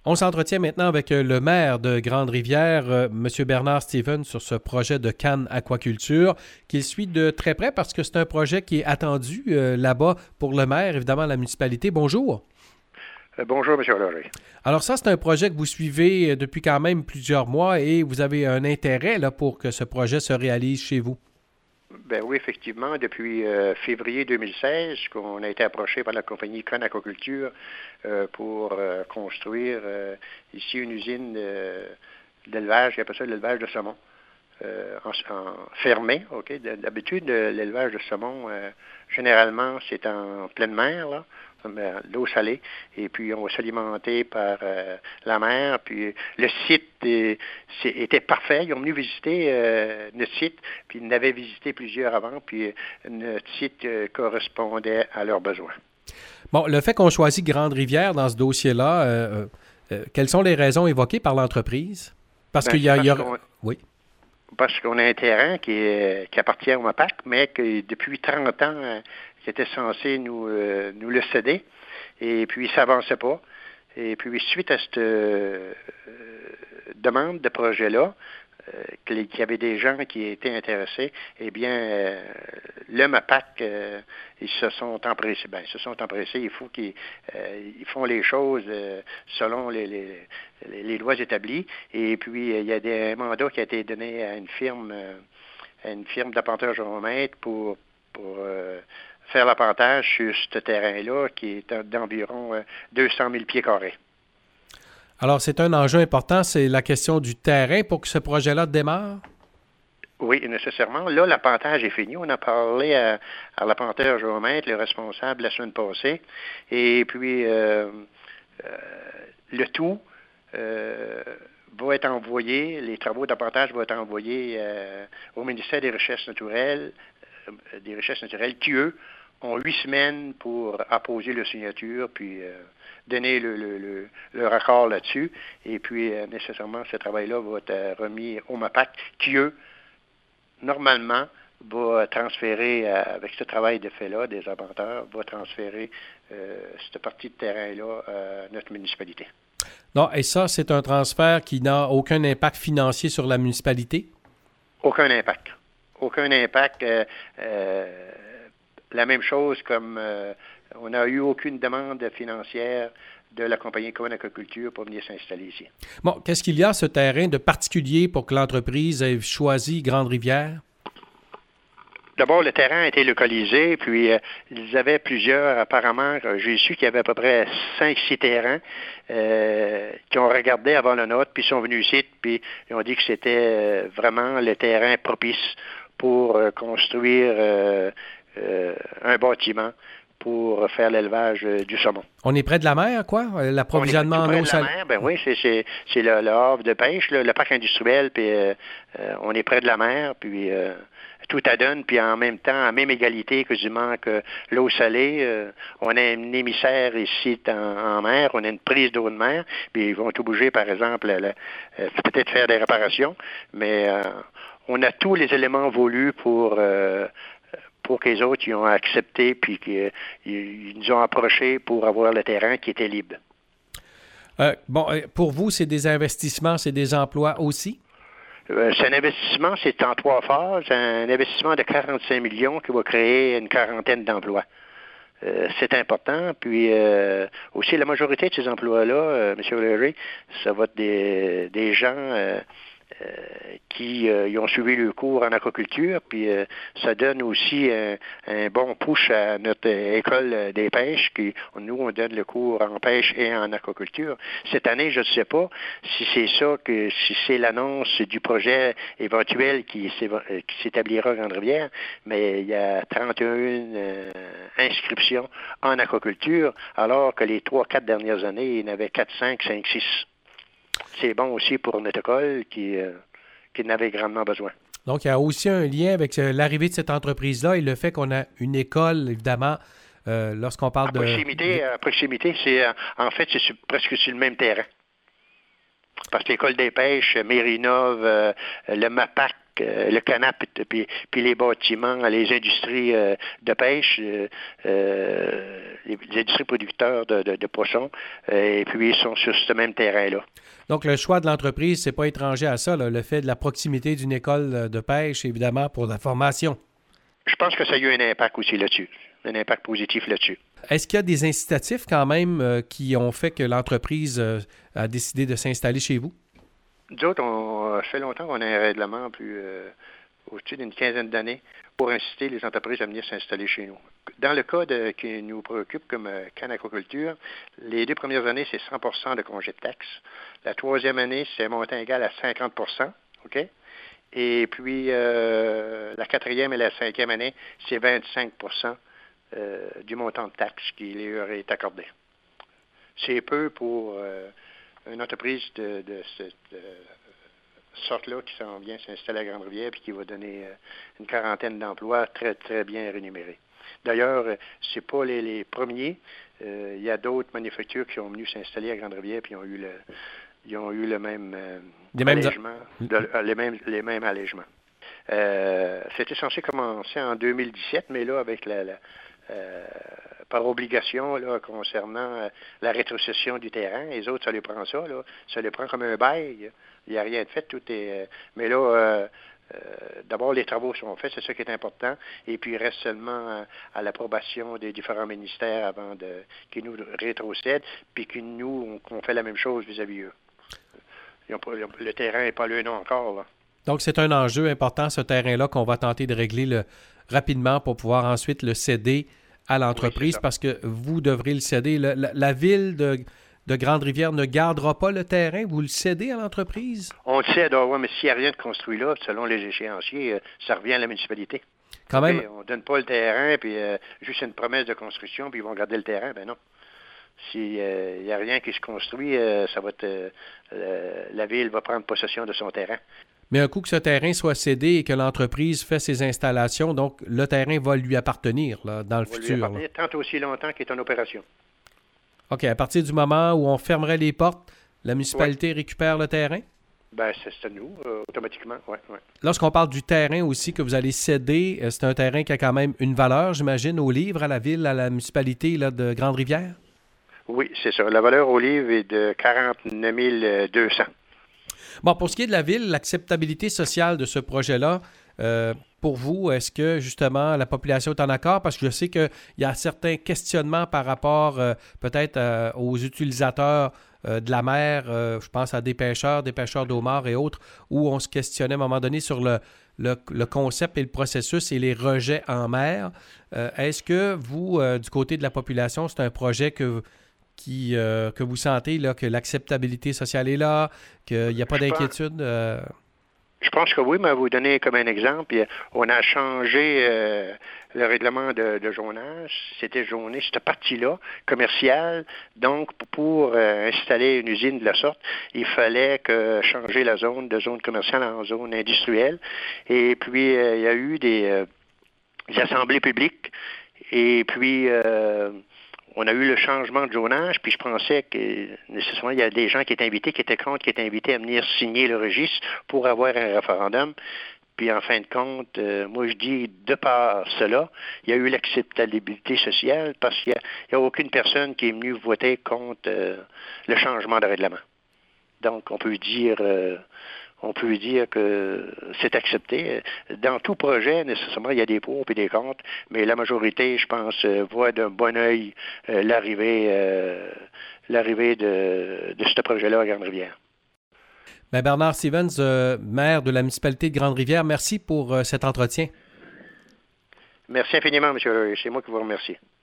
On s'entretient maintenant avec le maire de Grande-Rivière, M. Bernard Stevens, sur ce projet de canne aquaculture qu'il suit de très près parce que c'est un projet qui est attendu là-bas pour le maire, évidemment, la municipalité. Bonjour. Bonjour, M. Loré. Alors ça, c'est un projet que vous suivez depuis quand même plusieurs mois et vous avez un intérêt là, pour que ce projet se réalise chez vous. Ben oui, effectivement, depuis février 2016, qu'on a été approché par la compagnie Canne Aquaculture pour construire ici une usine d'élevage, il appelle ça l'élevage de saumon, en fermé, OK? D'habitude, l'élevage de saumon, généralement, c'est en pleine mer, là, l'eau salée, et puis on va s'alimenter par la mer, puis le site était parfait. Ils ont venu visiter notre site, puis ils en avaient visité plusieurs avant, puis notre site correspondait à leurs besoins. Bon, le fait qu'on choisit Grande-Rivière dans ce dossier-là, quelles sont les raisons évoquées par l'entreprise? Parce qu'il y a... Oui. Parce qu'on a un terrain qui appartient au MAPAC, mais que depuis 30 ans, qui était censé nous le céder, et puis ça n'avançait pas. Et puis, suite à cette demande de projet-là, qu'il y avait des gens qui étaient intéressés, eh bien, le MAPAC, ils se sont empressés. Ben, ils se sont empressés. Il faut qu'ils font les choses selon les lois établies. Et puis, il y a un mandat qui a été donné à une firme d'appontage géomètre pour faire l'appontage sur ce terrain-là, qui est d'environ 200 000 pieds carrés. Alors, c'est un enjeu important, c'est la question du terrain pour que ce projet-là démarre? Oui, nécessairement. Là, l'appontage est fini. On a parlé à l'apponteur géomètre, le responsable, la semaine passée. Et puis, le tout va être envoyé, les travaux d'appontage vont être envoyés au ministère des Richesses naturelles, qui, eux, ont 8 semaines pour apposer la signature, puis donner leur accord là-dessus. Et puis, nécessairement, ce travail-là va être remis au MAPAC, qui, eux, normalement, va transférer, avec ce travail de fait-là, des apponteurs, va transférer cette partie de terrain-là à notre municipalité. Non, et ça, c'est un transfert qui n'a aucun impact financier sur la municipalité? Aucun impact. Aucun impact. La même chose comme on n'a eu aucune demande financière de la compagnie Canne Aquaculture pour venir s'installer ici. Bon, qu'est-ce qu'il y a ce terrain de particulier pour que l'entreprise ait choisi Grande-Rivière? D'abord, le terrain a été localisé, puis ils avaient plusieurs, apparemment, j'ai su qu'il y avait à peu près 5-6 terrains qui ont regardé avant le nôtre, puis sont venus ici, puis ils ont dit que c'était vraiment le terrain propice pour construire un bâtiment pour faire l'élevage du saumon. On est près de la mer, quoi? L'approvisionnement en eau salée? Ben oui, c'est le havre de pêche, le parc industriel, puis on est près de la mer, puis tout adonne, puis en même temps, à même égalité quasiment que l'eau salée, on a un émissaire ici en mer, on a une prise d'eau de mer, puis ils vont tout bouger, par exemple, peut-être faire des réparations, mais on a tous les éléments voulus pour que les autres ils ont accepté, puis qu'ils nous ont approchés pour avoir le terrain qui était libre. Pour vous, c'est des investissements, c'est des emplois aussi? C'est un investissement, c'est en 3 phases. Un investissement de 45 millions qui va créer une quarantaine d'emplois. C'est important. Puis aussi, la majorité de ces emplois-là, M. O'Leary, ça va être des gens qui ils ont suivi le cours en aquaculture, puis ça donne aussi un bon push à notre école des pêches, nous, on donne le cours en pêche et en aquaculture. Cette année, je ne sais pas si c'est ça, si c'est l'annonce du projet éventuel qui s'établira à Grande-Rivière, mais il y a 31 inscriptions en aquaculture, alors que les 3-4 dernières années, il y en avait 4, 5, 5, 6. C'est bon aussi pour notre école qui en avait grandement besoin. Donc, il y a aussi un lien avec l'arrivée de cette entreprise-là et le fait qu'on a une école, évidemment, lorsqu'on parle à proximité, c'est en fait, c'est presque sur le même terrain. Parce que l'école des pêches, Mérinov, le MAPAC, le canap, puis les bâtiments, les industries de pêche, les industries producteurs de poissons, et puis ils sont sur ce même terrain-là. Donc, le choix de l'entreprise, c'est pas étranger à ça, là, le fait de la proximité d'une école de pêche, évidemment, pour la formation. Je pense que ça a eu un impact aussi là-dessus, un impact positif là-dessus. Est-ce qu'il y a des incitatifs quand même qui ont fait que l'entreprise a décidé de s'installer chez vous? Nous autres, ça fait longtemps qu'on a un règlement au-dessus d'une quinzaine d'années pour inciter les entreprises à venir s'installer chez nous. Dans le cas qui nous préoccupe comme Cannes Aquaculture, les 2 premières années, c'est 100 de congé de taxes. La 3e année, c'est un montant égal à 50 OK? Et puis, la 4e et la 5e année, c'est 25 du montant de taxes qui leur est accordé. C'est peu pour une entreprise de cette sorte-là qui s'en vient s'installer à Grande-Rivière et qui va donner une quarantaine d'emplois très, très bien rémunérés. D'ailleurs, c'est pas les premiers. Il y a d'autres manufactures qui ont venu s'installer à Grande-Rivière et ils ont eu le même allègement, les mêmes allègements. C'était censé commencer en 2017, mais là, avec par obligation là, concernant la rétrocession du terrain, les autres, ça les prend ça, là, ça les prend comme un bail. Il n'y a rien de fait, tout est. Mais là, d'abord, les travaux sont faits, c'est ça qui est important, et puis il reste seulement à l'approbation des différents ministères avant qu'ils nous rétrocèdent, puis qu'on fait la même chose vis-à-vis eux. Le terrain n'est pas le nom encore, là. Donc, c'est un enjeu important, ce terrain-là, qu'on va tenter de régler rapidement pour pouvoir ensuite le céder à l'entreprise, oui, parce que vous devrez le céder. La ville de Grande-Rivière ne gardera pas le terrain, vous le cédez à l'entreprise? On le cède, oui, mais s'il n'y a rien de construit là, selon les échéanciers, ça revient à la municipalité. Quand même. On ne donne pas le terrain, puis juste une promesse de construction, puis ils vont garder le terrain, ben non. S'il n'y a rien qui se construit, ça va être la ville va prendre possession de son terrain. Mais un coup que ce terrain soit cédé et que l'entreprise fait ses installations, donc le terrain va lui appartenir là, dans le futur. Lui appartenir tant aussi longtemps qu'il est en opération. OK. À partir du moment où on fermerait les portes, la municipalité récupère le terrain? Bien, c'est à nous, automatiquement, oui. Lorsqu'on parle du terrain aussi que vous allez céder, c'est un terrain qui a quand même une valeur, j'imagine, au livre, à la ville, à la municipalité là, de Grande-Rivière? Oui, c'est ça. La valeur au livre est de 49 200. Bon, pour ce qui est de la ville, l'acceptabilité sociale de ce projet-là, pour vous, est-ce que justement la population est en accord? Parce que je sais qu'il y a certains questionnements par rapport peut-être aux utilisateurs de la mer, je pense à des pêcheurs d'homards et autres, où on se questionnait à un moment donné sur le concept et le processus et les rejets en mer. Est-ce que vous, du côté de la population, c'est un projet que vous sentez là, que l'acceptabilité sociale est là, qu'il n'y a pas d'inquiétude? Je pense que oui, mais vous donner comme un exemple, on a changé le règlement de zonage. C'était zoné cette partie-là, commerciale. Donc, pour installer une usine de la sorte, il fallait changer la zone de zone commerciale en zone industrielle. Et puis, il y a eu des assemblées publiques. Et puis, on a eu le changement de zonage, puis je pensais que nécessairement il y a des gens qui étaient invités, qui étaient contre, qui étaient invités à venir signer le registre pour avoir un référendum. Puis en fin de compte, moi je dis, de par cela, il y a eu l'acceptabilité sociale parce qu'il n'y a aucune personne qui est venue voter contre le changement de règlement. Donc on peut dire que c'est accepté. Dans tout projet, nécessairement, il y a des pour et des contre, mais la majorité, je pense, voit d'un bon œil l'arrivée de ce projet-là à Grande-Rivière. Bien, Bernard Stevens, maire de la municipalité de Grande-Rivière, merci pour cet entretien. Merci infiniment, M. C'est moi qui vous remercie.